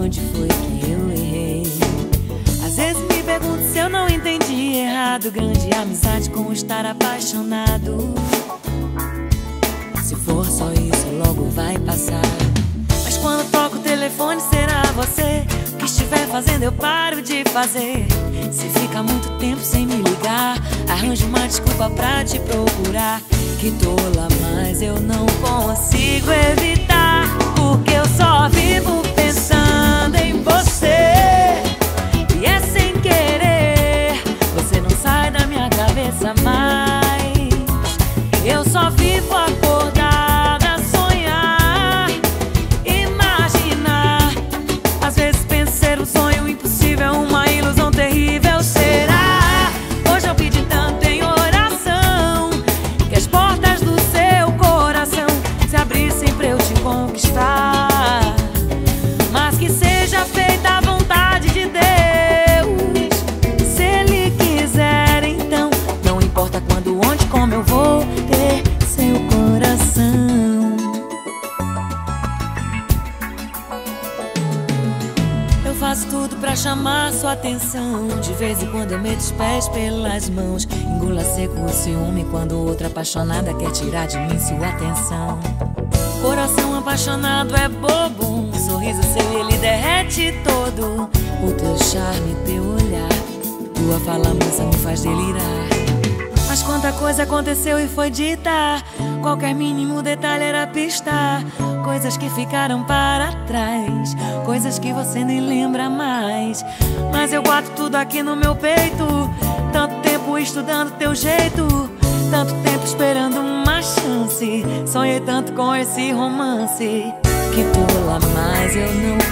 onde foi que eu errei. Às vezes me pergunto se eu não entendi errado. Grande amizade com estar apaixonado. Se for só isso, logo vai passar. Mas quando toco o telefone, será você? O que estiver fazendo eu paro de fazer. Se fica muito tempo sem me ligar, arranjo uma desculpa pra te procurar. Que tola, mas eu não consigo evitar, porque eu só vivo pensando em você. E é sem querer, você não sai da minha cabeça mais. Eu só vivo acordada a sonhar, imaginar. Às vezes penso ser um sonho impossível, uma ilusão terrível. Será? Hoje eu pedi tanto em oração que as portas do seu coração se abrissem pra eu te conquistar. Mas que seja feita a vontade de Deus. Se Ele quiser, então não importa quando, onde, como eu vou ter seu coração. Eu faço tudo pra chamar sua atenção. De vez em quando eu meto os pés pelas mãos. Engula seco o ciúme quando outra apaixonada quer tirar de mim sua atenção. Coração apaixonado é bobo, um sorriso seu ele derrete todo. O teu charme, teu olhar, tua fala mansa me faz delirar. Mas quanta coisa aconteceu e foi dita, qualquer mínimo detalhe era pista. Coisas que ficaram para trás, coisas que você nem lembra mais. Mas eu guardo tudo aqui no meu peito. Tanto tempo estudando teu jeito, tanto tempo esperando uma chance. Sonhei tanto com esse romance. Que tola, mas eu não